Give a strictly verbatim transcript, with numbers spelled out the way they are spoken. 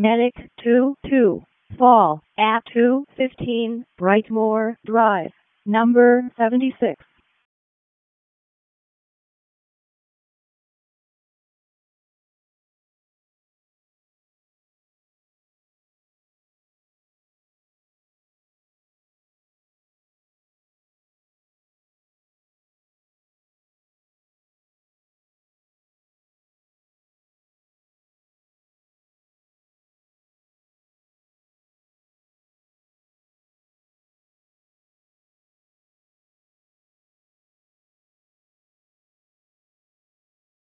Medic two two. Fall at two fifteen Brightmoor Drive, number seventy-six.